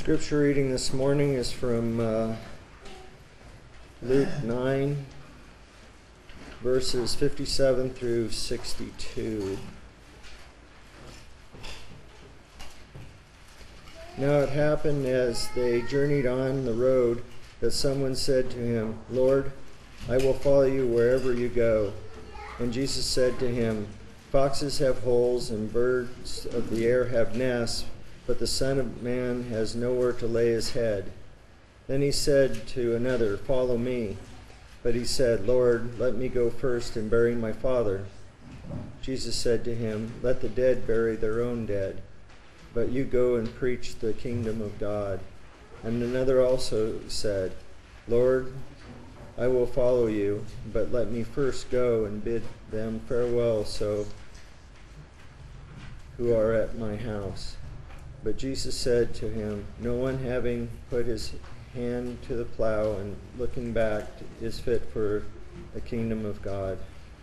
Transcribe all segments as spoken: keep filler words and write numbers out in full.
Scripture reading this morning is from uh, Luke nine, verses fifty-seven through sixty-two. Now it happened as they journeyed on the road that someone said to him, "Lord, I will follow you wherever you go." And Jesus said to him, "Foxes have holes and birds of the air have nests, but the Son of Man has nowhere to lay his head." Then he said to another, "Follow me." But he said, "Lord, let me go first in burying my father." Jesus said to him, "Let the dead bury their own dead, but you go and preach the kingdom of God." And another also said, "Lord, I will follow you, but let me first go and bid them farewell so who are at my house." But Jesus said to him, "No one having put his hand to the plow and looking back is fit for the kingdom of God."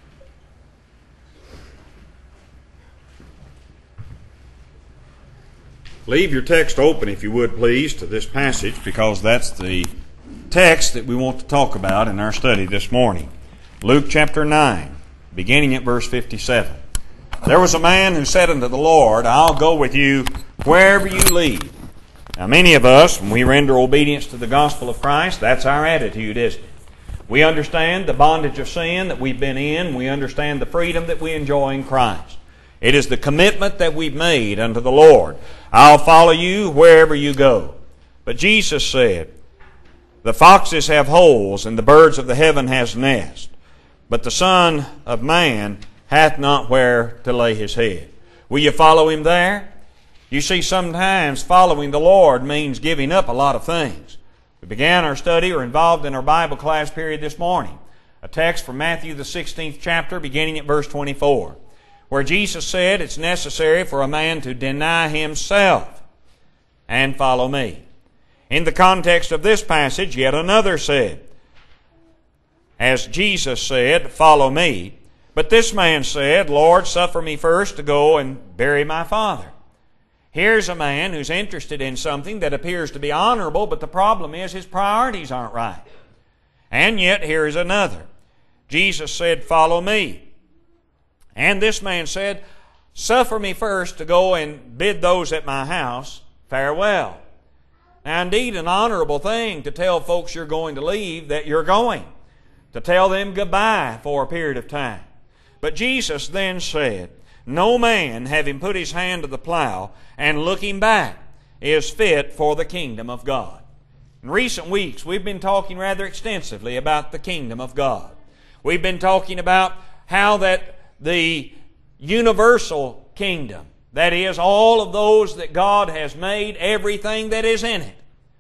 Leave your text open, if you would, please, to this passage, because that's the text that we want to talk about in our study this morning. Luke chapter nine, beginning at verse fifty-seven. "There was a man who said unto the Lord, I'll go with you wherever you lead." Now, many of us, when we render obedience to the gospel of Christ, that's our attitude, isn't it? We understand the bondage of sin that we've been in. We understand the freedom that we enjoy in Christ. It is the commitment that we've made unto the Lord. I'll follow you wherever you go. But Jesus said, "The foxes have holes, and the birds of the heaven has nests, but the Son of Man hath not where to lay his head." Will you follow him there? You see, sometimes following the Lord means giving up a lot of things. We began our study or involved in our Bible class period this morning. A text from Matthew the sixteenth chapter, beginning at verse twenty-four, where Jesus said it's necessary for a man to deny himself and follow me. In the context of this passage, yet another said, as Jesus said, "Follow me." But this man said, "Lord, suffer me first to go and bury my father." Here's a man who's interested in something that appears to be honorable, but the problem is his priorities aren't right. And yet here is another. Jesus said, "Follow me." And this man said, "Suffer me first to go and bid those at my house farewell." Now, indeed, an honorable thing to tell folks you're going to leave that you're going, to tell them goodbye for a period of time. But Jesus then said, "No man, having put his hand to the plow and looking back, is fit for the kingdom of God." In recent weeks, we've been talking rather extensively about the kingdom of God. We've been talking about how that the universal kingdom, that is, all of those that God has made, everything that is in it,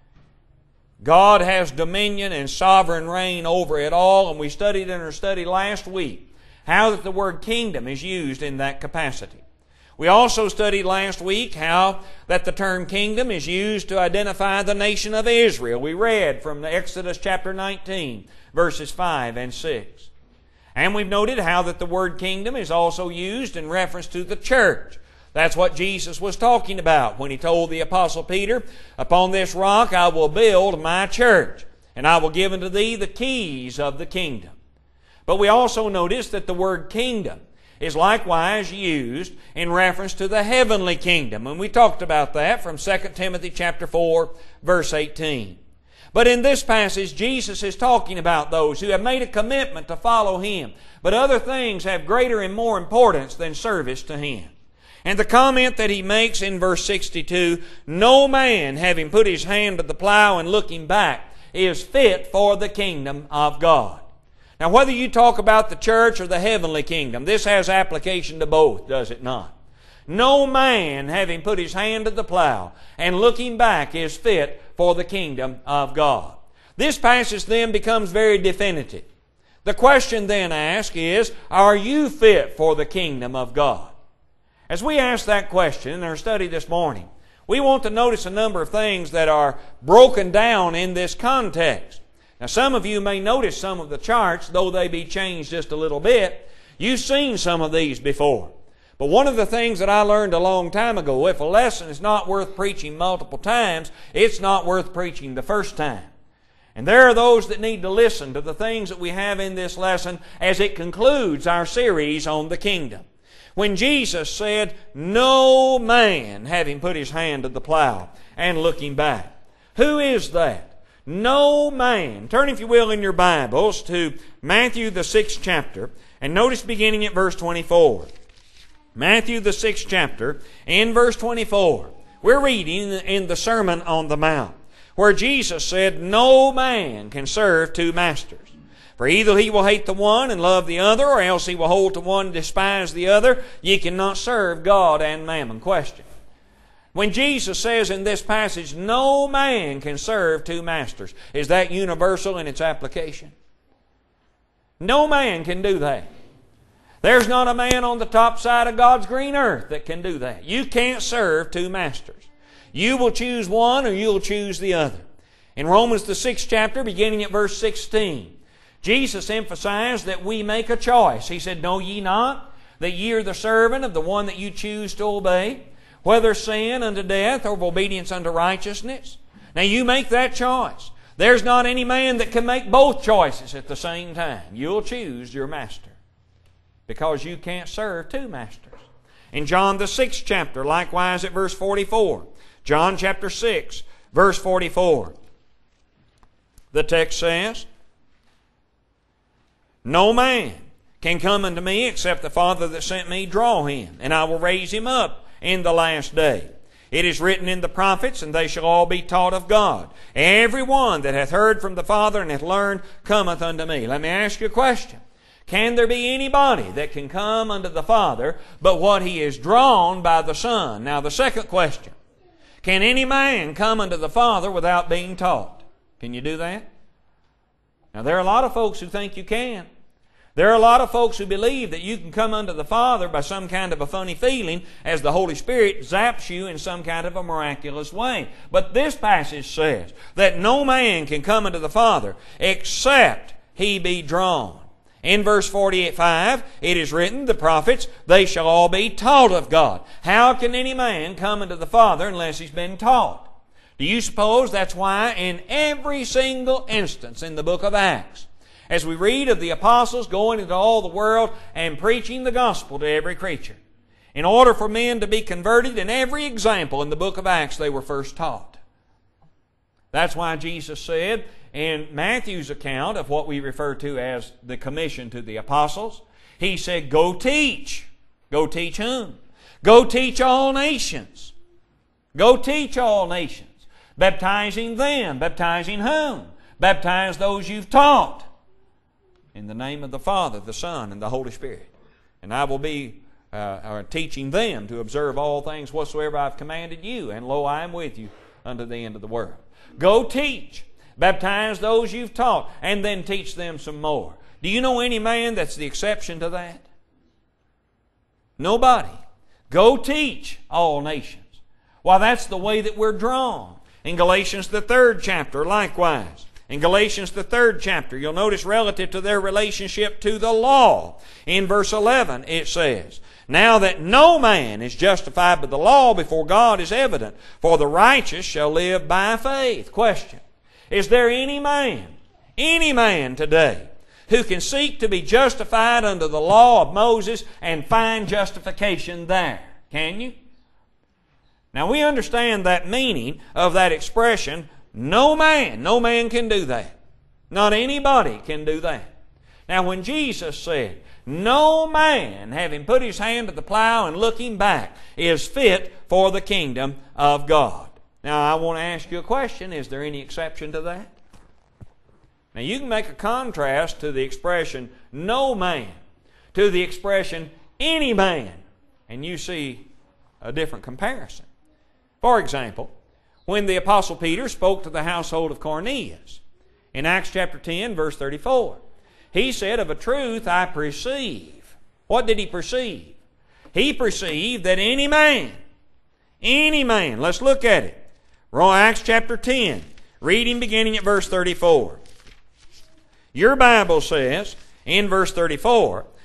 God has dominion and sovereign reign over it all, and we studied in our study last week how that the word kingdom is used in that capacity. We also studied last week how that the term kingdom is used to identify the nation of Israel. We read from the Exodus chapter nineteen, verses five and six. And we've noted how that the word kingdom is also used in reference to the church. That's what Jesus was talking about when He told the Apostle Peter, "Upon this rock I will build my church, and I will give unto thee the keys of the kingdom." But we also notice that the word kingdom is likewise used in reference to the heavenly kingdom. And we talked about that from Second Timothy chapter four, verse eighteen. But in this passage, Jesus is talking about those who have made a commitment to follow Him, but other things have greater and more importance than service to Him. And the comment that He makes in verse sixty-two, "No man, having put his hand to the plow and looking back, is fit for the kingdom of God." Now, whether you talk about the church or the heavenly kingdom, this has application to both, does it not? No man, having put his hand to the plow and looking back, is fit for the kingdom of God. This passage then becomes very definitive. The question then asked is, are you fit for the kingdom of God? As we ask that question in our study this morning, we want to notice a number of things that are broken down in this context. Now, some of you may notice some of the charts, though they be changed just a little bit. You've seen some of these before. But one of the things that I learned a long time ago, if a lesson is not worth preaching multiple times, it's not worth preaching the first time. And there are those that need to listen to the things that we have in this lesson as it concludes our series on the kingdom. When Jesus said, "No man having put his hand to the plow and looking back." Who is that? No man. Turn, if you will, in your Bibles to Matthew the sixth chapter, and notice beginning at verse twenty-four. Matthew the sixth chapter, in verse twenty-four. We're reading in the Sermon on the Mount, where Jesus said, "No man can serve two masters. For either he will hate the one and love the other, or else he will hold to one and despise the other. Ye cannot serve God and mammon." Question. When Jesus says in this passage, no man can serve two masters, is that universal in its application? No man can do that. There's not a man on the top side of God's green earth that can do that. You can't serve two masters. You will choose one or you'll choose the other. In Romans the sixth chapter, beginning at verse sixteen, Jesus emphasized that we make a choice. He said, "Know ye not that ye are the servant of the one that you choose to obey, whether sin unto death or of obedience unto righteousness?" Now you make that choice. There's not any man that can make both choices at the same time. You'll choose your master, because you can't serve two masters. In John the sixth chapter, likewise at verse forty-four, John chapter six, verse forty-four, the text says, "No man can come unto me except the Father that sent me draw him, and I will raise him up in the last day. It is written in the prophets, and they shall all be taught of God. Every one that hath heard from the Father and hath learned cometh unto me." Let me ask you a question. Can there be anybody that can come unto the Father but what he is drawn by the Son? Now the second question. Can any man come unto the Father without being taught? Can you do that? Now there are a lot of folks who think you can. There are a lot of folks who believe that you can come unto the Father by some kind of a funny feeling as the Holy Spirit zaps you in some kind of a miraculous way. But this passage says that no man can come unto the Father except he be drawn. In verse forty-five, it is written, the prophets, they shall all be taught of God. How can any man come unto the Father unless he's been taught? Do you suppose that's why in every single instance in the book of Acts, as we read of the apostles going into all the world and preaching the gospel to every creature, in order for men to be converted, in every example in the book of Acts, they were first taught. That's why Jesus said in Matthew's account of what we refer to as the commission to the apostles, He said, "Go teach." Go teach whom? Go teach all nations. Go teach all nations. Baptizing them. Baptizing whom? Baptize those you've taught. In the name of the Father, the Son, and the Holy Spirit. And I will be uh, uh, teaching them to observe all things whatsoever I've commanded you. And lo, I am with you unto the end of the world. Go teach. Baptize those you've taught. And then teach them some more. Do you know any man that's the exception to that? Nobody. Go teach all nations. Well, that's the way that we're drawn. In Galatians the third chapter, likewise. In Galatians the third chapter, you'll notice relative to their relationship to the law. In verse eleven it says, "Now that no man is justified by the law before God is evident, for the righteous shall live by faith." Question. Is there any man, any man today, who can seek to be justified under the law of Moses and find justification there? Can you? Now we understand that meaning of that expression, no man, no man can do that. Not anybody can do that. Now when Jesus said, no man, having put his hand to the plow and looking back, is fit for the kingdom of God. Now I want to ask you a question. Is there any exception to that? Now you can make a contrast to the expression no man to the expression any man, and you see a different comparison. For example, when the Apostle Peter spoke to the household of Cornelius, in Acts chapter ten, verse thirty-four, he said, "Of a truth I perceive." What did he perceive? He perceived that any man, any man, let's look at it. Acts chapter ten, reading beginning at verse thirty-four. Your Bible says, in verse thirty-four,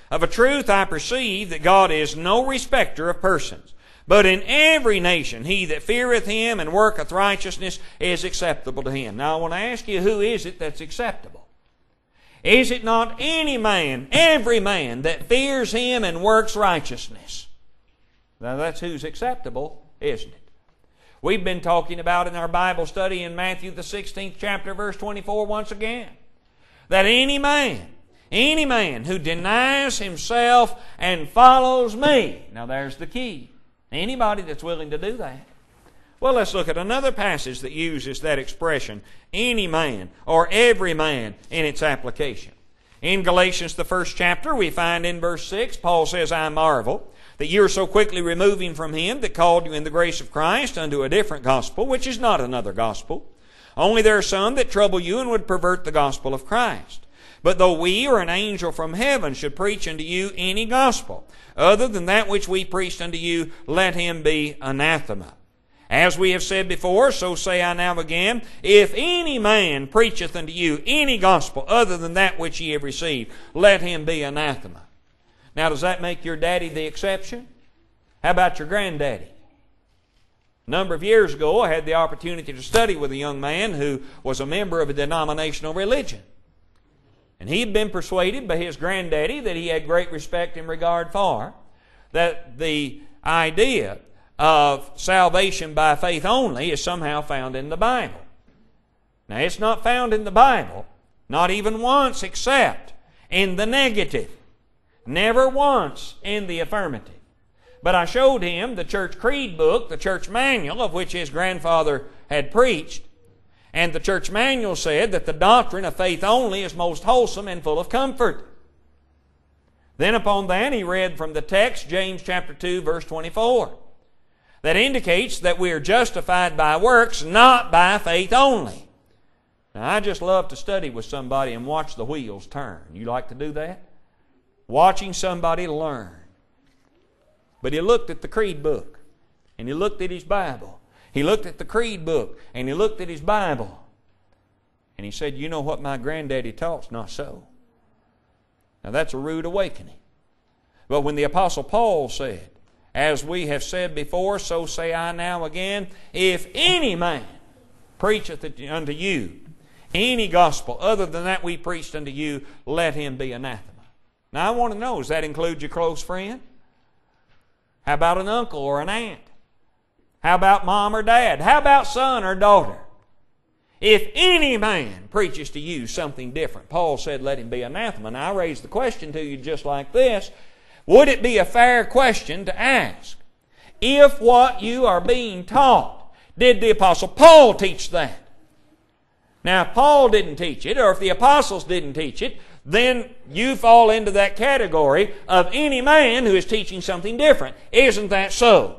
Of a truth I perceive that God is no respecter of persons. But in every nation he that feareth him and worketh righteousness is acceptable to him. Now I want to ask you, who is it that's acceptable? Is it not any man, every man that fears him and works righteousness? Now that's who's acceptable, isn't it? We've been talking about in our Bible study in Matthew the sixteenth chapter, verse twenty-four once again, that any man, any man who denies himself and follows me. Now there's the key. Anybody that's willing to do that. Well, let's look at another passage that uses that expression, any man or every man, in its application. In Galatians, the first chapter, we find in verse six, Paul says, I marvel that you are so quickly removing from him that called you in the grace of Christ unto a different gospel, which is not another gospel. Only there are some that trouble you and would pervert the gospel of Christ. But though we or an angel from heaven should preach unto you any gospel, other than that which we preached unto you, let him be anathema. As we have said before, so say I now again, if any man preacheth unto you any gospel other than that which ye have received, let him be anathema. Now, does that make your daddy the exception? How about your granddaddy? A number of years ago, I had the opportunity to study with a young man who was a member of a denominational religion. And he had been persuaded by his granddaddy that he had great respect and regard for, that the idea of salvation by faith only is somehow found in the Bible. Now, it's not found in the Bible, not even once, except in the negative. Never once in the affirmative. But I showed him the church creed book, the church manual, of which his grandfather had preached. And the church manual said that the doctrine of faith only is most wholesome and full of comfort. Then upon that he read from the text, James chapter two, verse twenty-four, that indicates that we are justified by works, not by faith only. Now, I just love to study with somebody and watch the wheels turn. You like to do that? Watching somebody learn. But he looked at the creed book, and he looked at his Bible. He looked at the creed book, and he looked at his Bible. And he said, you know what my granddaddy taught's not so. Now that's a rude awakening. But when the Apostle Paul said, as we have said before, so say I now again, if any man preacheth unto you any gospel other than that we preached unto you, let him be anathema. Now I want to know, does that include your close friend? How about an uncle or an aunt? How about mom or dad? How about son or daughter? If any man preaches to you something different, Paul said, let him be anathema. Now I raise the question to you just like this. Would it be a fair question to ask? If what you are being taught, did the Apostle Paul teach that? Now if Paul didn't teach it, or if the apostles didn't teach it, then you fall into that category of any man who is teaching something different. Isn't that so?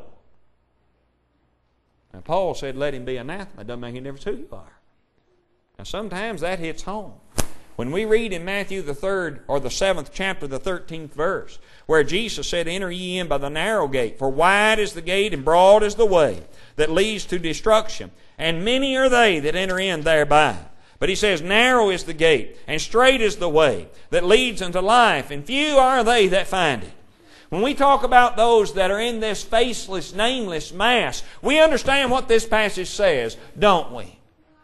Now Paul said, let him be anathema. It doesn't make any difference who you are. Now sometimes that hits home. When we read in Matthew the third or the seventh chapter, the thirteenth verse, where Jesus said, enter ye in by the narrow gate, for wide is the gate and broad is the way that leads to destruction, and many are they that enter in thereby. But he says, narrow is the gate, and straight is the way that leads unto life, and few are they that find it. When we talk about those that are in this faceless, nameless mass, we understand what this passage says, don't we?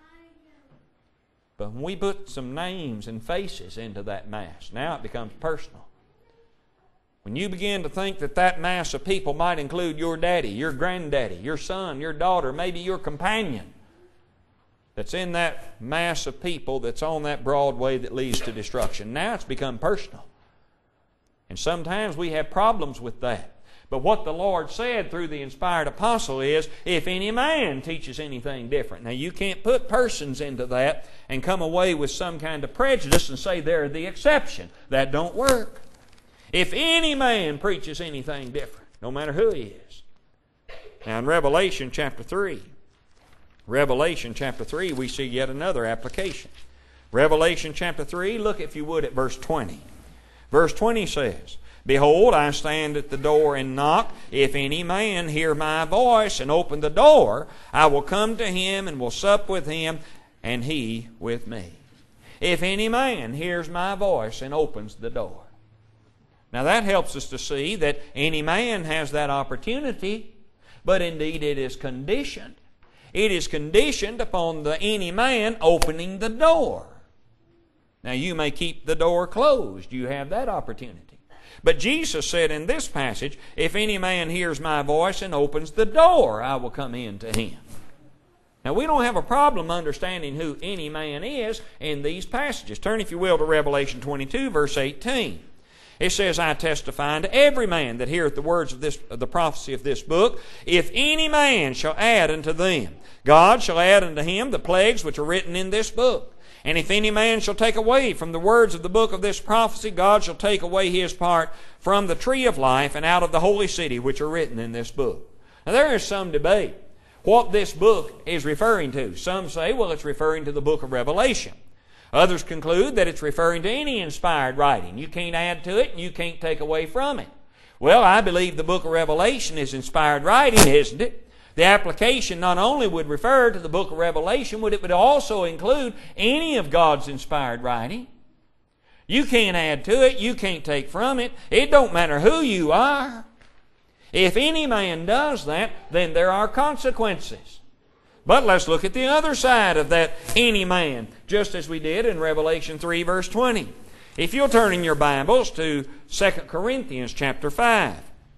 But when we put some names and faces into that mass, now it becomes personal. When you begin to think that that mass of people might include your daddy, your granddaddy, your son, your daughter, maybe your companion, that's in that mass of people that's on that broad way that leads to destruction. Now it's become personal. And sometimes we have problems with that. But what the Lord said through the inspired apostle is, if any man teaches anything different. Now you can't put persons into that and come away with some kind of prejudice and say they're the exception. That don't work. If any man preaches anything different, no matter who he is. Now in Revelation chapter three, Revelation chapter three, we see yet another application. Revelation chapter three, look if you would at verse twenty. Verse twenty says, behold, I stand at the door and knock. If any man hear my voice and open the door, I will come to him and will sup with him, and he with me. If any man hears my voice and opens the door. Now that helps us to see that any man has that opportunity, but indeed it is conditioned. It is conditioned upon the any man opening the door. Now you may keep the door closed. You have that opportunity. But Jesus said in this passage, if any man hears my voice and opens the door, I will come in to him. Now we don't have a problem understanding who any man is in these passages. Turn, if you will, to Revelation twenty-two, verse eighteen. It says, I testify unto every man that heareth the words of this of the prophecy of this book, if any man shall add unto them, God shall add unto him the plagues which are written in this book. And if any man shall take away from the words of the book of this prophecy, God shall take away his part from the tree of life and out of the holy city which are written in this book. Now there is some debate what this book is referring to. Some say, well, it's referring to the book of Revelation. Others conclude that it's referring to any inspired writing. You can't add to it and you can't take away from it. Well, I believe the book of Revelation is inspired writing, isn't it? The application not only would refer to the book of Revelation, but it would also include any of God's inspired writing. You can't add to it. You can't take from it. It don't matter who you are. If any man does that, then there are consequences. But let's look at the other side of that any man, just as we did in Revelation three, verse twenty. If you'll turn in your Bibles to Second Corinthians chapter five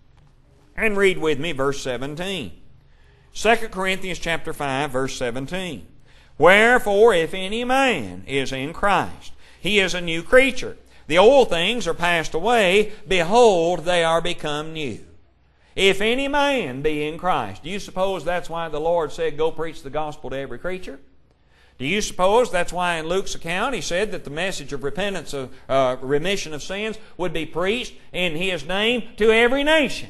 and read with me verse seventeen. Second Corinthians chapter five, verse seventeen. Wherefore, if any man is in Christ, he is a new creature. The old things are passed away. Behold, they are become new. If any man be in Christ. Do you suppose that's why the Lord said, go preach the gospel to every creature? Do you suppose that's why in Luke's account he said that the message of repentance, of uh, remission of sins would be preached in His name to every nation?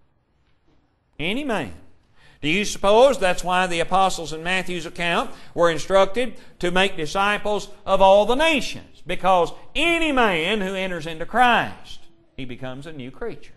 Any man. Do you suppose that's why the apostles in Matthew's account were instructed to make disciples of all the nations? Because any man who enters into Christ, he becomes a new creature.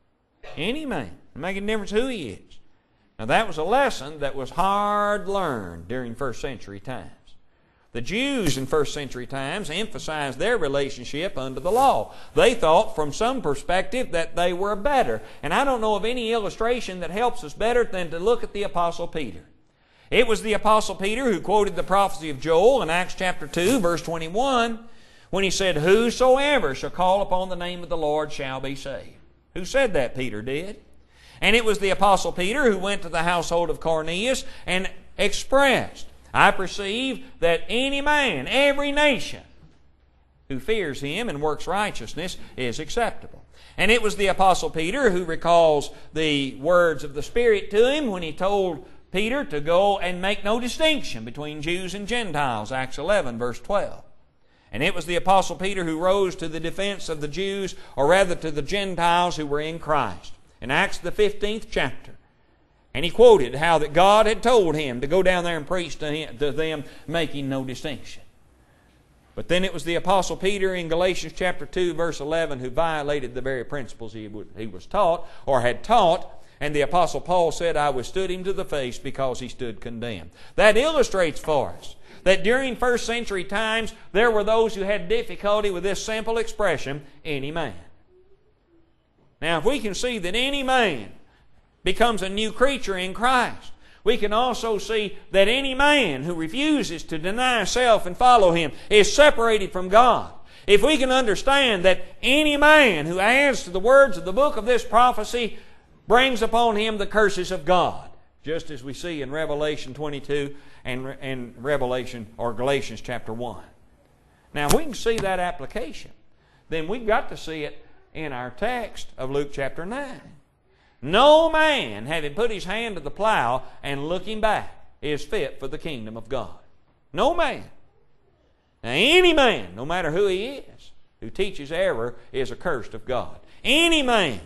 Any man. It makes a difference who he is. Now that was a lesson that was hard learned during first century times. The Jews in first century times emphasized their relationship under the law. They thought from some perspective that they were better. And I don't know of any illustration that helps us better than to look at the Apostle Peter. It was the Apostle Peter who quoted the prophecy of Joel in Acts chapter two, verse twenty-one, when he said, whosoever shall call upon the name of the Lord shall be saved. Who said that? Peter did. And it was the Apostle Peter who went to the household of Cornelius and expressed, I perceive that any man, every nation, who fears him and works righteousness is acceptable. And it was the Apostle Peter who recalls the words of the Spirit to him when he told Peter to go and make no distinction between Jews and Gentiles, Acts eleven, verse twelve. And it was the Apostle Peter who rose to the defense of the Jews, or rather to the Gentiles who were in Christ, in Acts the fifteenth chapter. And he quoted how that God had told him to go down there and preach to, him, to them, making no distinction. But then it was the Apostle Peter in Galatians chapter two, verse eleven, who violated the very principles he, would, he was taught, or had taught. And the Apostle Paul said, I withstood him to the face because he stood condemned. That illustrates for us that during first century times, there were those who had difficulty with this simple expression, any man. Now, if we can see that any man becomes a new creature in Christ, we can also see that any man who refuses to deny self and follow Him is separated from God. If we can understand that any man who adds to the words of the book of this prophecy brings upon him the curses of God, just as we see in Revelation twenty-two and, and Revelation or Galatians chapter one. Now, if we can see that application, then we've got to see it in our text of Luke chapter nine. No man, having put his hand to the plow and looking back, is fit for the kingdom of God. No man. Now, any man, no matter who he is, who teaches error is accursed of God. Any man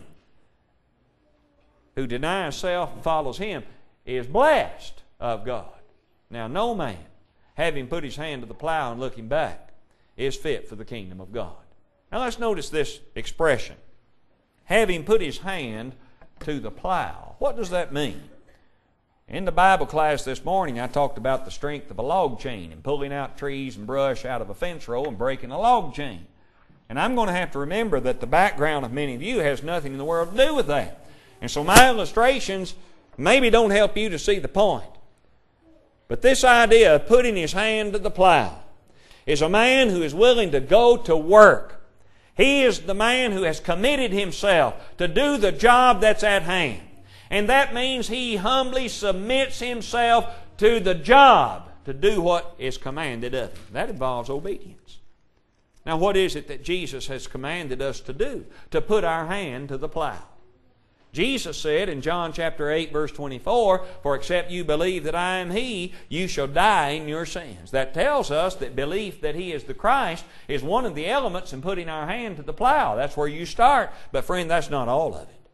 who denies self and follows Him is blessed of God. Now, no man, having put his hand to the plow and looking back, is fit for the kingdom of God. Now, let's notice this expression. Having put his hand to the plow. What does that mean? In the Bible class this morning, I talked about the strength of a log chain and pulling out trees and brush out of a fence row and breaking a log chain. And I'm going to have to remember that the background of many of you has nothing in the world to do with that. And so my illustrations maybe don't help you to see the point. But this idea of putting his hand to the plow is a man who is willing to go to work. He is the man who has committed himself to do the job that's at hand. And that means he humbly submits himself to the job to do what is commanded of him. That involves obedience. Now, what is it that Jesus has commanded us to do? To put our hand to the plow. Jesus said in John chapter eight, verse twenty-four, "For except you believe that I am He, you shall die in your sins." That tells us that belief that He is the Christ is one of the elements in putting our hand to the plow. That's where you start. But friend, that's not all of it.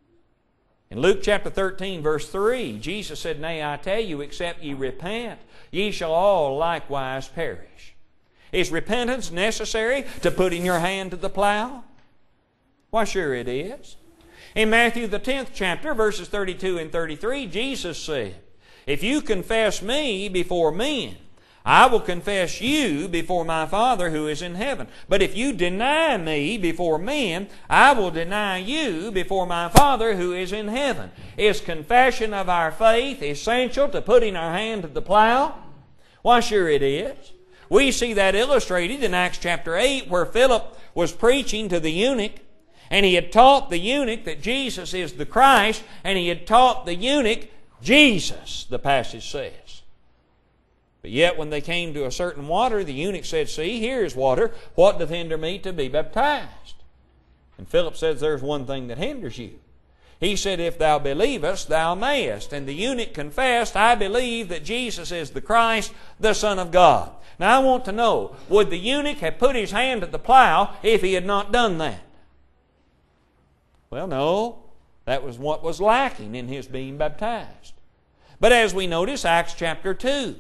In Luke chapter thirteen, verse three, Jesus said, "Nay, I tell you, except ye repent, ye shall all likewise perish." Is repentance necessary to putting your hand to the plow? Why, sure it is. In Matthew the tenth chapter, verses thirty-two and thirty-three, Jesus said, "If you confess me before men, I will confess you before my Father who is in heaven. But if you deny me before men, I will deny you before my Father who is in heaven." Is confession of our faith essential to putting our hand to the plow? Why, sure it is. We see that illustrated in Acts chapter eight, where Philip was preaching to the eunuch, and he had taught the eunuch that Jesus is the Christ, and he had taught the eunuch Jesus, the passage says. But yet when they came to a certain water, the eunuch said, "See, here is water. What doth hinder me to be baptized?" And Philip says, "There's one thing that hinders you." He said, "If thou believest, thou mayest." And the eunuch confessed, "I believe that Jesus is the Christ, the Son of God." Now I want to know, would the eunuch have put his hand to the plow if he had not done that? Well, no. That was what was lacking in his being baptized. But as we notice, Acts chapter two,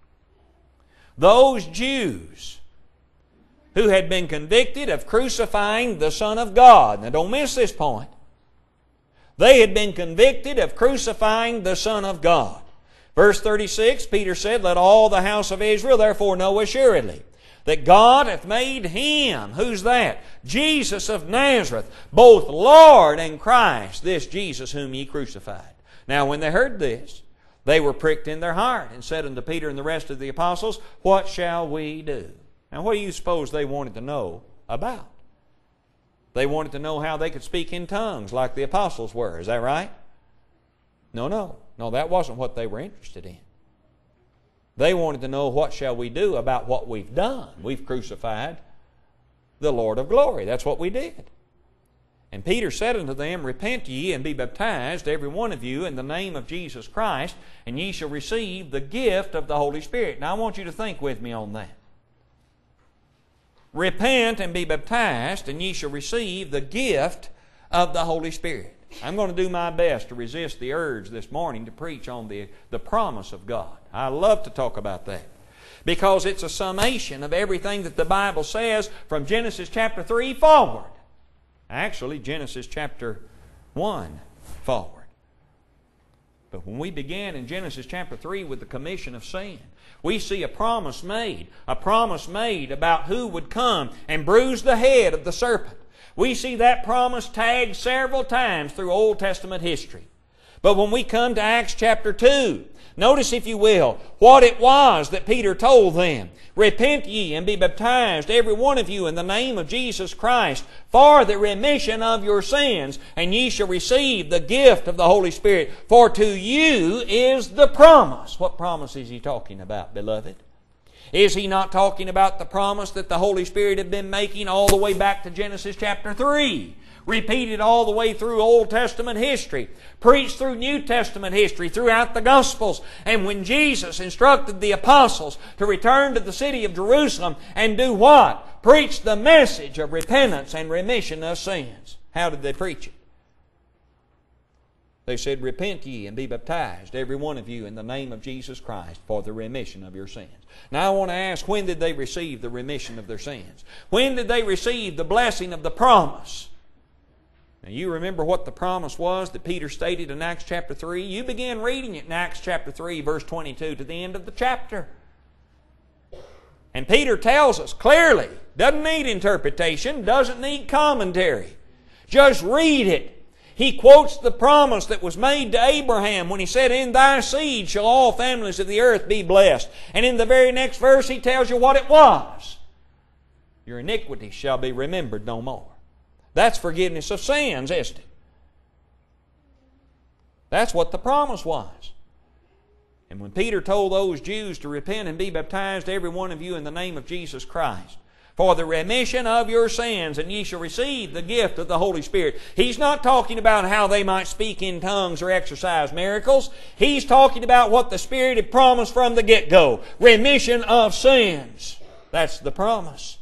those Jews who had been convicted of crucifying the Son of God, now don't miss this point, they had been convicted of crucifying the Son of God. Verse thirty-six, Peter said, "Let all the house of Israel therefore know assuredly that God hath made Him," who's that? Jesus of Nazareth, "both Lord and Christ, this Jesus whom ye crucified." Now when they heard this, they were pricked in their heart and said unto Peter and the rest of the apostles, "What shall we do?" Now what do you suppose they wanted to know about? They wanted to know how they could speak in tongues like the apostles were. Is that right? No, no. No, that wasn't what they were interested in. They wanted to know, what shall we do about what we've done? We've crucified the Lord of glory. That's what we did. And Peter said unto them, "Repent ye and be baptized, every one of you, in the name of Jesus Christ, and ye shall receive the gift of the Holy Spirit." Now I want you to think with me on that. Repent and be baptized, and ye shall receive the gift of the Holy Spirit. I'm going to do my best to resist the urge this morning to preach on the, the promise of God. I love to talk about that, because it's a summation of everything that the Bible says from Genesis chapter three forward. Actually, Genesis chapter one forward. But when we began in Genesis chapter three with the commission of sin, we see a promise made, a promise made about who would come and bruise the head of the serpent. We see that promise tagged several times through Old Testament history. But when we come to Acts chapter two, notice, if you will, what it was that Peter told them. "Repent ye and be baptized, every one of you, in the name of Jesus Christ, for the remission of your sins, and ye shall receive the gift of the Holy Spirit. For to you is the promise." What promise is he talking about, beloved? Is he not talking about the promise that the Holy Spirit had been making all the way back to Genesis chapter three? Repeated all the way through Old Testament history, preached through New Testament history, throughout the Gospels. And when Jesus instructed the apostles to return to the city of Jerusalem and do what? Preach the message of repentance and remission of sins. How did they preach it? They said, "Repent ye and be baptized, every one of you, in the name of Jesus Christ, for the remission of your sins." Now I want to ask, when did they receive the remission of their sins? When did they receive the blessing of the promise? Now you remember what the promise was that Peter stated in Acts chapter three? You begin reading it in Acts chapter three, verse twenty-two, to the end of the chapter. And Peter tells us clearly, doesn't need interpretation, doesn't need commentary. Just read it. He quotes the promise that was made to Abraham when he said, "In thy seed shall all families of the earth be blessed." And in the very next verse he tells you what it was. Your iniquities shall be remembered no more. That's forgiveness of sins, isn't it? That's what the promise was. And when Peter told those Jews to repent and be baptized, every one of you, in the name of Jesus Christ, for the remission of your sins, and ye shall receive the gift of the Holy Spirit. He's not talking about how they might speak in tongues or exercise miracles. He's talking about what the Spirit had promised from the get-go. Remission of sins. That's the promise.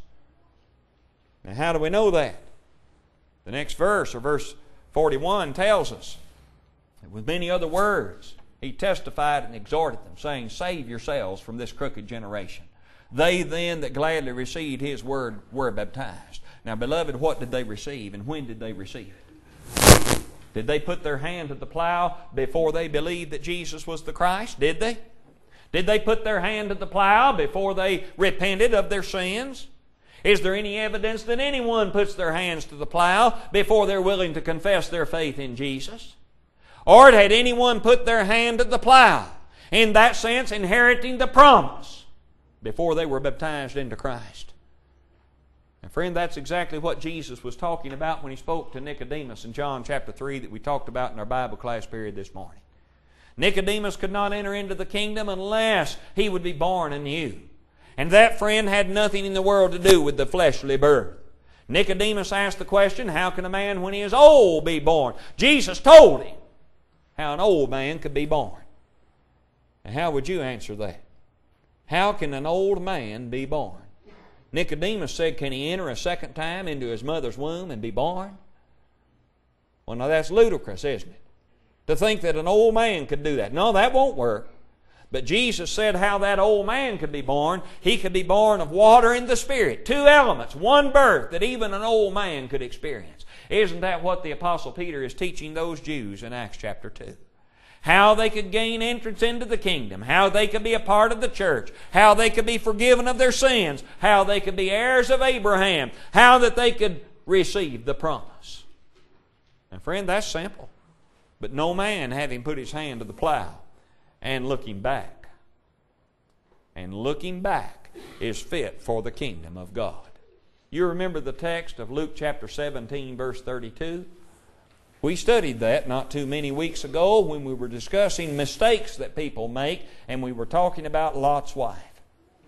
Now how do we know that? The next verse, or verse forty-one, tells us that with many other words he testified and exhorted them, saying, "Save yourselves from this crooked generation." They then that gladly received His word were baptized. Now, beloved, what did they receive, and when did they receive it? Did they put their hand to the plow before they believed that Jesus was the Christ? Did they? Did they put their hand to the plow before they repented of their sins? Is there any evidence that anyone puts their hands to the plow before they're willing to confess their faith in Jesus? Or had anyone put their hand to the plow, in that sense inheriting the promise, before they were baptized into Christ? And friend, that's exactly what Jesus was talking about when He spoke to Nicodemus in John chapter three that we talked about in our Bible class period this morning. Nicodemus could not enter into the kingdom unless he would be born anew. And that, friend, had nothing in the world to do with the fleshly birth. Nicodemus asked the question, how can a man when he is old be born? Jesus told him how an old man could be born. And how would you answer that? How can an old man be born? Nicodemus said, can he enter a second time into his mother's womb and be born? Well, now that's ludicrous, isn't it? To think that an old man could do that. No, that won't work. But Jesus said how that old man could be born. He could be born of water and the Spirit. Two elements, one birth that even an old man could experience. Isn't that what the Apostle Peter is teaching those Jews in Acts chapter two? How they could gain entrance into the kingdom, how they could be a part of the church, how they could be forgiven of their sins, how they could be heirs of Abraham, how that they could receive the promise. And friend, that's simple. But no man, having put his hand to the plow and looking back, and looking back is fit for the kingdom of God. You remember the text of Luke chapter seventeen, verse thirty-two? We studied that not too many weeks ago when we were discussing mistakes that people make, and we were talking about Lot's wife.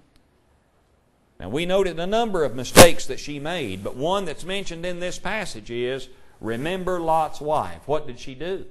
Now, we noted a number of mistakes that she made, but one that's mentioned in this passage is, remember Lot's wife. What did she do?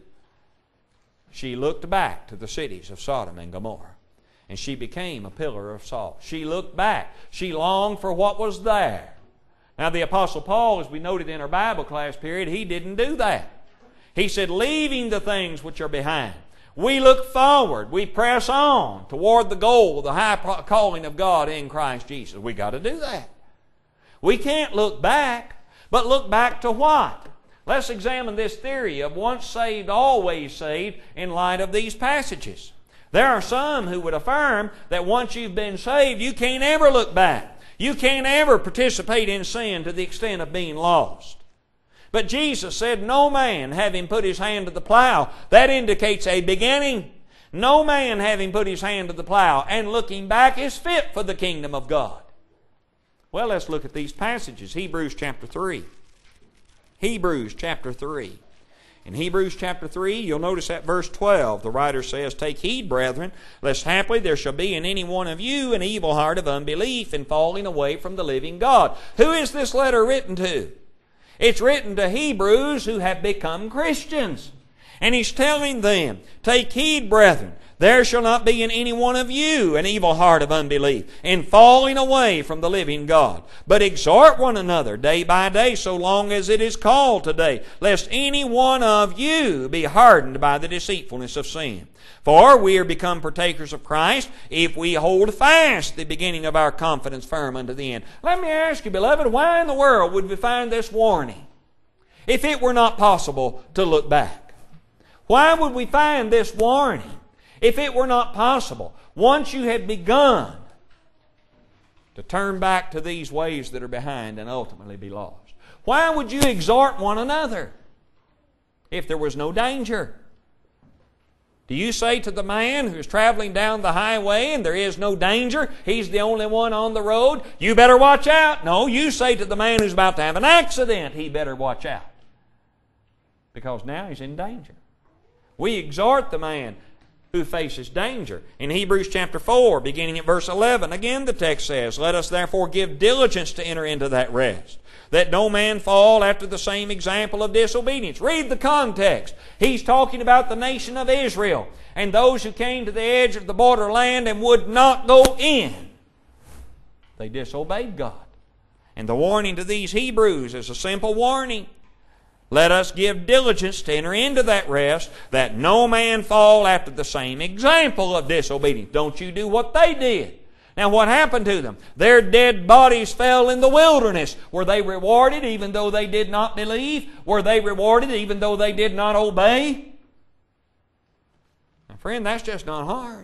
She looked back to the cities of Sodom and Gomorrah, and she became a pillar of salt. She looked back. She longed for what was there. Now, the Apostle Paul, as we noted in our Bible class period, he didn't do that. He said, leaving the things which are behind, we look forward, we press on toward the goal, the high calling of God in Christ Jesus. We got to do that. We can't look back, but look back to what? Let's examine this theory of once saved, always saved in light of these passages. There are some who would affirm that once you've been saved, you can't ever look back. You can't ever participate in sin to the extent of being lost. But Jesus said, no man having put his hand to the plow. That indicates a beginning. No man having put his hand to the plow and looking back is fit for the kingdom of God. Well, let's look at these passages. Hebrews chapter three. Hebrews chapter three. In Hebrews chapter three, you'll notice at verse twelve, the writer says, take heed, brethren, lest haply there shall be in any one of you an evil heart of unbelief in falling away from the living God. Who is this letter written to? It's written to Hebrews who have become Christians. And he's telling them, take heed, brethren, there shall not be in any one of you an evil heart of unbelief in falling away from the living God. But exhort one another day by day, so long as it is called today, lest any one of you be hardened by the deceitfulness of sin. For we are become partakers of Christ if we hold fast the beginning of our confidence firm unto the end. Let me ask you, beloved, why in the world would we find this warning if it were not possible to look back? Why would we find this warning if it were not possible, once you had begun to turn back to these ways that are behind and ultimately be lost. Why would you exhort one another if there was no danger? Do you say to the man who's traveling down the highway and there is no danger, he's the only one on the road, you better watch out? No, you say to the man who's about to have an accident, he better watch out. Because now he's in danger. We exhort the man who faces danger. In Hebrews chapter four, beginning at verse eleven, again the text says, "Let us therefore give diligence to enter into that rest, that no man fall after the same example of disobedience." Read the context. He's talking about the nation of Israel and those who came to the edge of the borderland and would not go in. They disobeyed God. And the warning to these Hebrews is a simple warning. Let us give diligence to enter into that rest, that no man fall after the same example of disobedience. Don't you do what they did. Now what happened to them? Their dead bodies fell in the wilderness. Were they rewarded even though they did not believe? Were they rewarded even though they did not obey? Now friend, that's just not hard.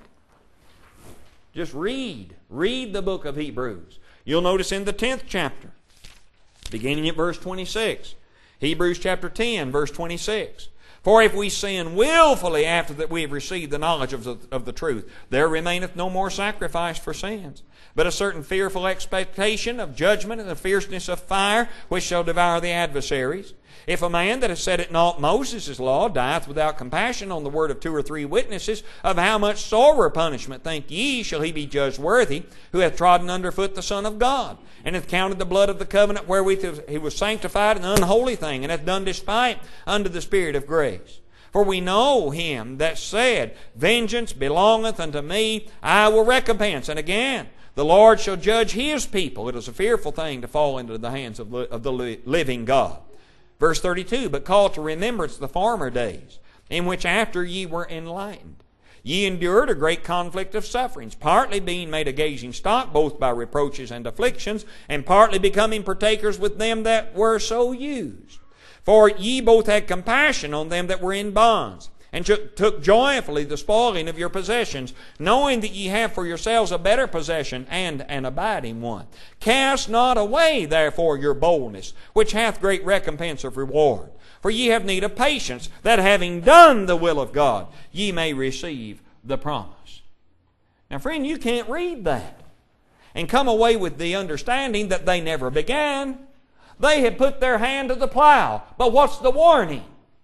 Just read. Read the book of Hebrews. You'll notice in the tenth chapter, beginning at verse twenty-six, Hebrews chapter ten, verse twenty-six. "For if we sin willfully after that we have received the knowledge of the, of the truth, there remaineth no more sacrifice for sins, but a certain fearful expectation of judgment and the fierceness of fire, which shall devour the adversaries. If a man that has set at naught Moses' law dieth without compassion on the word of two or three witnesses, of how much sorer punishment, think ye, shall he be judged worthy, who hath trodden under foot the Son of God, and hath counted the blood of the covenant wherewith he was sanctified an unholy thing, and hath done despite unto the Spirit of grace? For we know him that said, Vengeance belongeth unto me, I will recompense. And again, the Lord shall judge his people. It is a fearful thing to fall into the hands of, of the living God. Verse thirty-two, "But call to remembrance the former days, in which after ye were enlightened, ye endured a great conflict of sufferings, partly being made a gazing stock, both by reproaches and afflictions, and partly becoming partakers with them that were so used. For ye both had compassion on them that were in bonds, and took joyfully the spoiling of your possessions, knowing that ye have for yourselves a better possession and an abiding one. Cast not away, therefore, your boldness, which hath great recompense of reward. For ye have need of patience, that having done the will of God, ye may receive the promise." Now, friend, you can't read that and come away with the understanding that they never began. They had put their hand to the plow. But what's the warning?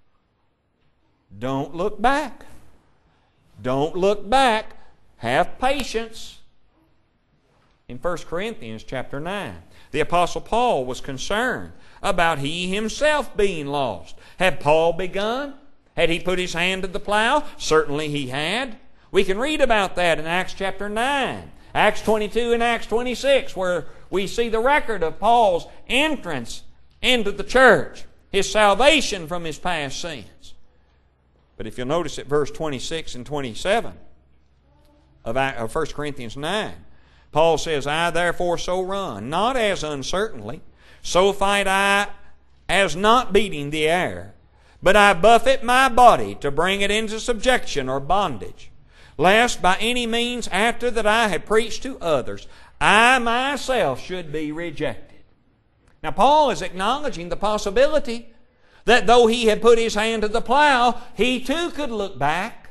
Don't look back. Don't look back. Have patience. In First Corinthians chapter nine, the Apostle Paul was concerned about he himself being lost. Had Paul begun? Had he put his hand to the plow? Certainly he had. We can read about that in Acts chapter nine, Acts twenty-two and Acts twenty-six, where we see the record of Paul's entrance into the church, his salvation from his past sins. But if you'll notice at verse twenty-six and twenty-seven of First Corinthians nine, Paul says, "I therefore so run, not as uncertainly, so fight I as not beating the air, but I buffet my body to bring it into subjection or bondage, lest by any means after that I had preached to others, I myself should be rejected." Now Paul is acknowledging the possibility that though he had put his hand to the plow, he too could look back.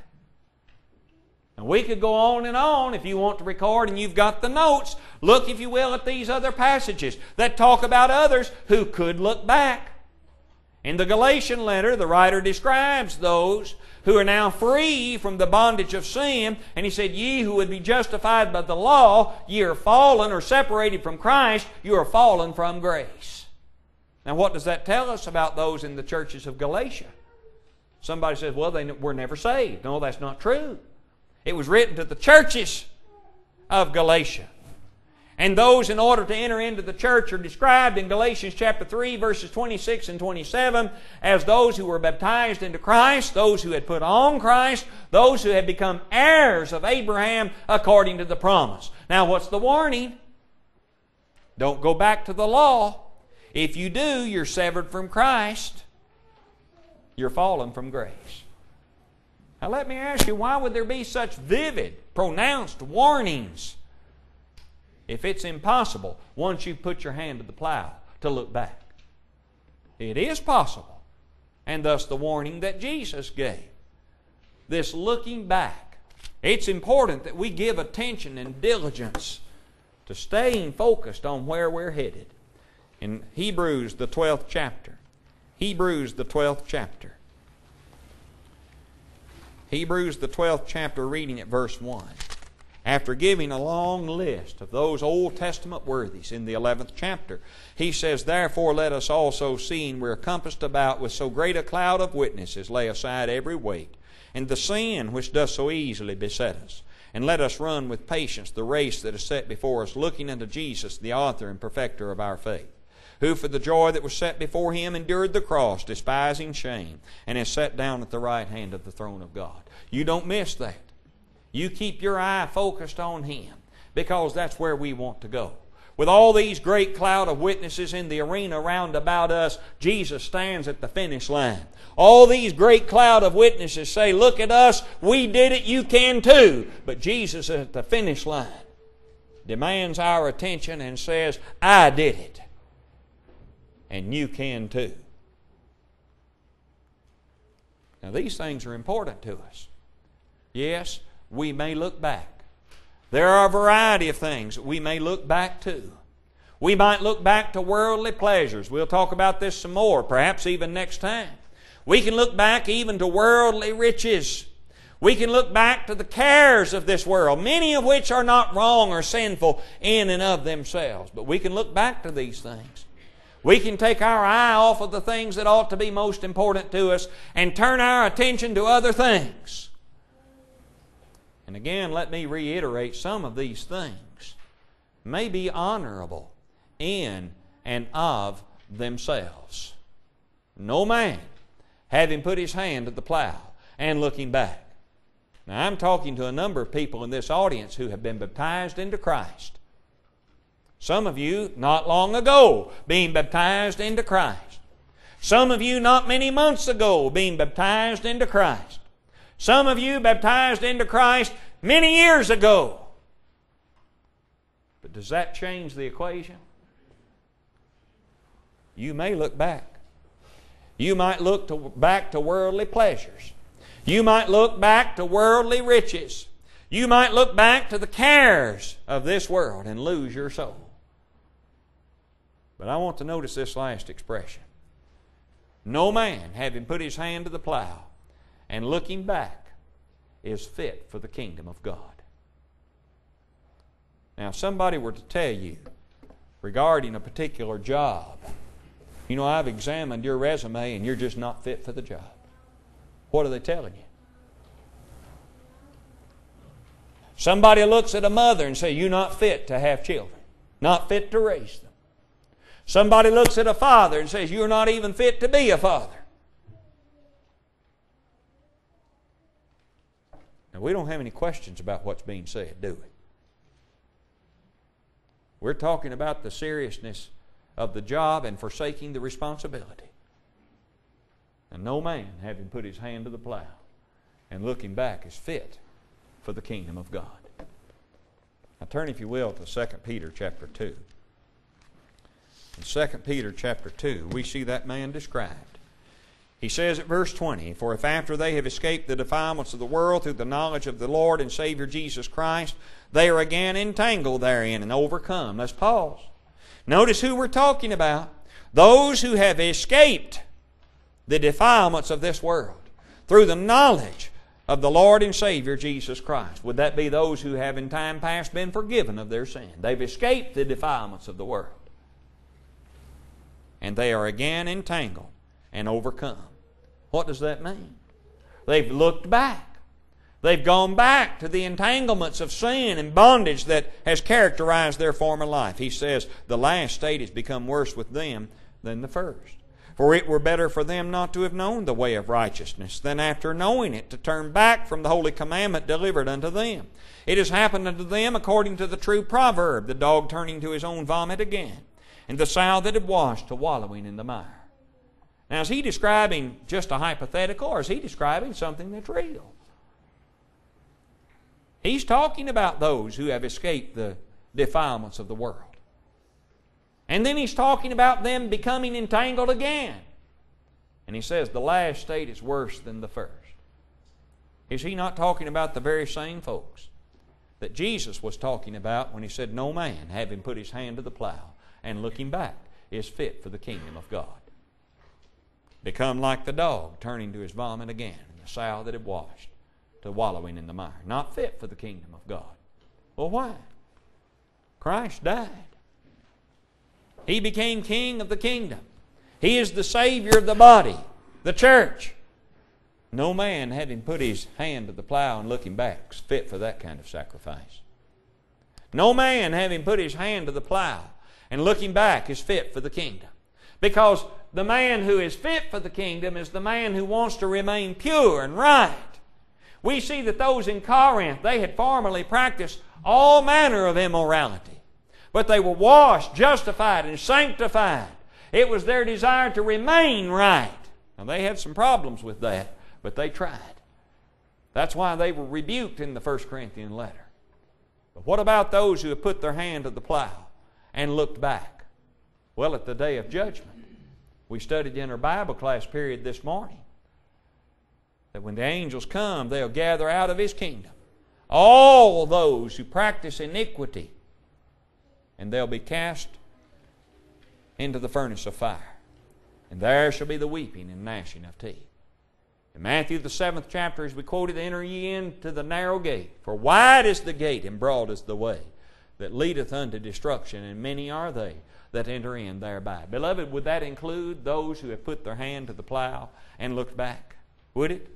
And we could go on and on if you want to record and you've got the notes. Look, if you will, at these other passages that talk about others who could look back. In the Galatian letter, the writer describes those who are now free from the bondage of sin. And he said, "Ye who would be justified by the law, ye are fallen or separated from Christ, you are fallen from grace." Now what does that tell us about those in the churches of Galatia? Somebody says, well, they were never saved. No, that's not true. It was written to the churches of Galatia. And those in order to enter into the church are described in Galatians chapter three, verses twenty-six and twenty-seven as those who were baptized into Christ, those who had put on Christ, those who had become heirs of Abraham according to the promise. Now what's the warning? Don't go back to the law. If you do, you're severed from Christ. You're fallen from grace. Now let me ask you, why would there be such vivid, pronounced warnings if it's impossible, once you put your hand to the plow, to look back. It is possible. And thus the warning that Jesus gave. This looking back. It's important that we give attention and diligence to staying focused on where we're headed. In Hebrews, the twelfth chapter. Hebrews, the twelfth chapter. Hebrews, the twelfth chapter, reading at verse one. After giving a long list of those Old Testament worthies in the eleventh chapter, he says, Therefore let us also, seeing we are compassed about with so great a cloud of witnesses, lay aside every weight, and the sin which doth so easily beset us. And let us run with patience the race that is set before us, looking unto Jesus, the author and perfecter of our faith, who for the joy that was set before Him endured the cross, despising shame, and is set down at the right hand of the throne of God. You don't miss that. You keep your eye focused on Him, because that's where we want to go. With all these great cloud of witnesses in the arena round about us, Jesus stands at the finish line. All these great cloud of witnesses say, look at us, we did it, you can too. But Jesus is at the finish line, demands our attention and says, I did it, and you can too. Now these things are important to us. Yes, we may look back. There are a variety of things that we may look back to. We might look back to worldly pleasures. We'll talk about this some more, perhaps even next time. We can look back even to worldly riches. We can look back to the cares of this world, many of which are not wrong or sinful in and of themselves. But we can look back to these things. We can take our eye off of the things that ought to be most important to us and turn our attention to other things. And again, let me reiterate, some of these things may be honorable in and of themselves. No man, having put his hand to the plow and looking back. Now, I'm talking to a number of people in this audience who have been baptized into Christ. Some of you not long ago being baptized into Christ. Some of you not many months ago being baptized into Christ. Some of you baptized into Christ many years ago. But does that change the equation? You may look back. You might look to, back to worldly pleasures. You might look back to worldly riches. You might look back to the cares of this world and lose your soul. But I want to notice this last expression. No man, having put his hand to the plow and looking back, is fit for the kingdom of God. Now, if somebody were to tell you regarding a particular job, you know, I've examined your resume and you're just not fit for the job. What are they telling you? Somebody looks at a mother and says, you're not fit to have children, not fit to raise them. Somebody looks at a father and says, you're not even fit to be a father. Now, we don't have any questions about what's being said, do we? We're talking about the seriousness of the job and forsaking the responsibility. And no man, having put his hand to the plow and looking back, is fit for the kingdom of God. Now turn, if you will, to Second Peter chapter two. In Second Peter chapter two, we see that man described. He says at verse twenty, For if after they have escaped the defilements of the world through the knowledge of the Lord and Savior Jesus Christ, they are again entangled therein and overcome. Let's pause. Notice who we're talking about. Those who have escaped the defilements of this world through the knowledge of the Lord and Savior Jesus Christ. Would that be those who have in time past been forgiven of their sin? They've escaped the defilements of the world. And they are again entangled and overcome. What does that mean? They've looked back. They've gone back to the entanglements of sin and bondage that has characterized their former life. He says the last state has become worse with them than the first. For it were better for them not to have known the way of righteousness than after knowing it to turn back from the holy commandment delivered unto them. It has happened unto them according to the true proverb, the dog turning to his own vomit again, and the sow that had washed to wallowing in the mire. Now, is he describing just a hypothetical, or is he describing something that's real? He's talking about those who have escaped the defilements of the world. And then he's talking about them becoming entangled again. And he says the last state is worse than the first. Is he not talking about the very same folks that Jesus was talking about when he said, no man, having put his hand to the plow and looking back, is fit for the kingdom of God? Become like the dog turning to his vomit again, and the sow that had washed, to wallowing in the mire. Not fit for the kingdom of God. Well, why? Christ died. He became king of the kingdom. He is the Savior of the body, the church. No man, having put his hand to the plow and looking back, is fit for that kind of sacrifice. No man, having put his hand to the plow and looking back, is fit for the kingdom. Because the man who is fit for the kingdom is the man who wants to remain pure and right. We see that those in Corinth, they had formerly practiced all manner of immorality. But they were washed, justified, and sanctified. It was their desire to remain right. Now they had some problems with that, but they tried. That's why they were rebuked in the First Corinthians letter. But what about those who have put their hand to the plow and looked back? Well, at the day of judgment, we studied in our Bible class period this morning that when the angels come, they'll gather out of His kingdom all those who practice iniquity, and they'll be cast into the furnace of fire. And there shall be the weeping and gnashing of teeth. In Matthew the seventh chapter, as we quoted, enter ye into the narrow gate, for wide is the gate and broad is the way that leadeth unto destruction, and many are they that enter in thereby. Beloved, would that include those who have put their hand to the plow and looked back? Would it?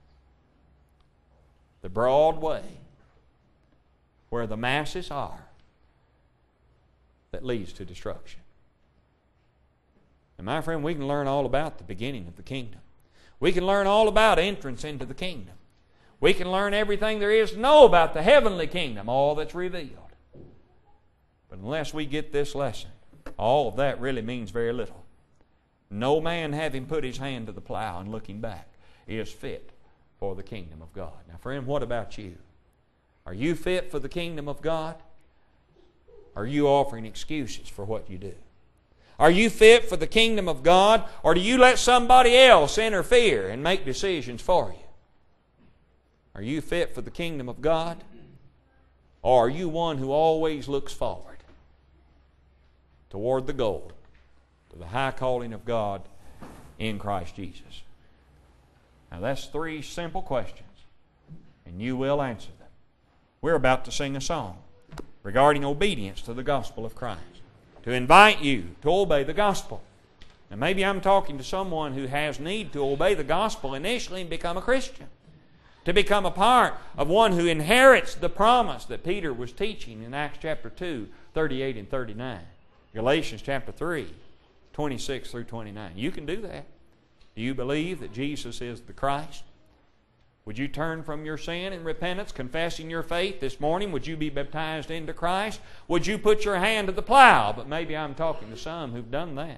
The broad way, where the masses are, that leads to destruction. And my friend, we can learn all about the beginning of the kingdom. We can learn all about entrance into the kingdom. We can learn everything there is to know about the heavenly kingdom, all that's revealed. But unless we get this lesson, all of that really means very little. No man, having put his hand to the plow and looking back, is fit for the kingdom of God. Now, friend, what about you? Are you fit for the kingdom of God? Are you offering excuses for what you do? Are you fit for the kingdom of God, or do you let somebody else interfere and make decisions for you? Are you fit for the kingdom of God, or are you one who always looks forward toward the goal, to the high calling of God in Christ Jesus? Now that's three simple questions, and you will answer them. We're about to sing a song regarding obedience to the gospel of Christ, to invite you to obey the gospel. Now maybe I'm talking to someone who has need to obey the gospel initially and become a Christian, to become a part of one who inherits the promise that Peter was teaching in Acts chapter two, thirty-eight and thirty-nine. Galatians chapter three, twenty-six through twenty-nine. You can do that. Do you believe that Jesus is the Christ? Would you turn from your sin in repentance, confessing your faith this morning? Would you be baptized into Christ? Would you put your hand to the plow? But maybe I'm talking to some who've done that.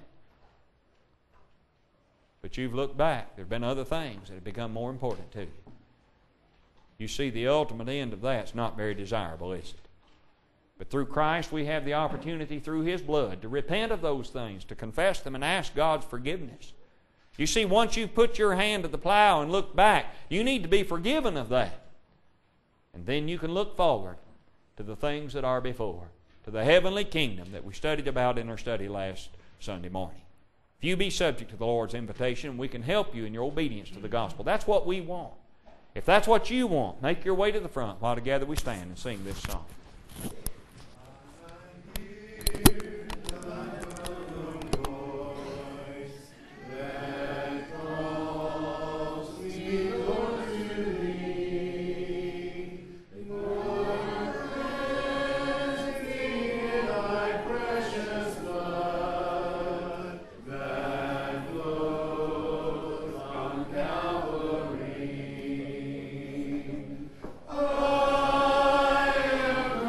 But you've looked back. There have been other things that have become more important to you. You see, the ultimate end of that's not very desirable, is it? But through Christ we have the opportunity through His blood to repent of those things, to confess them and ask God's forgiveness. You see, once you put your hand to the plow and look back, you need to be forgiven of that. And then you can look forward to the things that are before, to the heavenly kingdom that we studied about in our study last Sunday morning. If you be subject to the Lord's invitation, we can help you in your obedience to the gospel. That's what we want. If that's what you want, make your way to the front while together we stand and sing this song. I am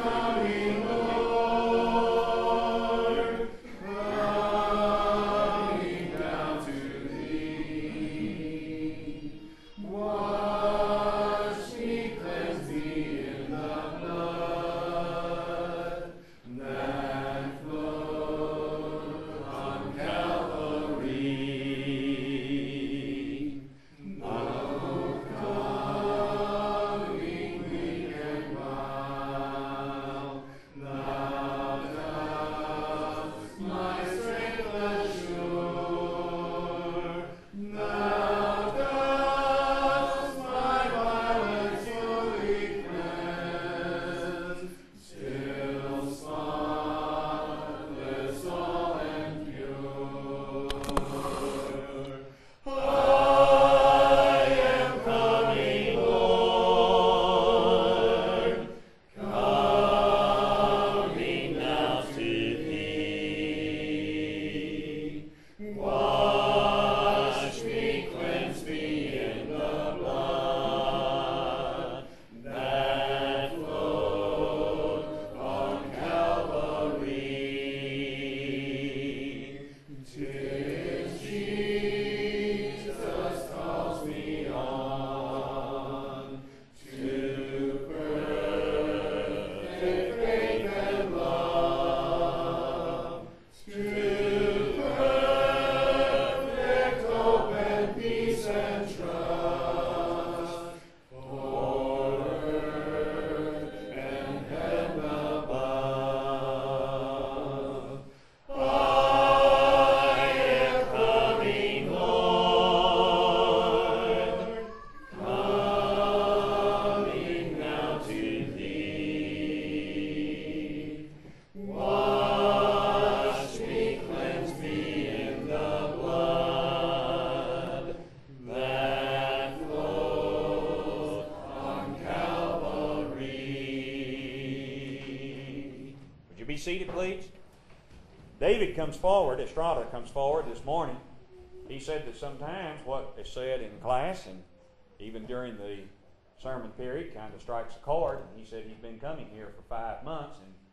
seated, please? David comes forward, Estrada comes forward this morning. He said that sometimes what is said in class and even during the sermon period kind of strikes a chord. And he said he's been coming here for five months and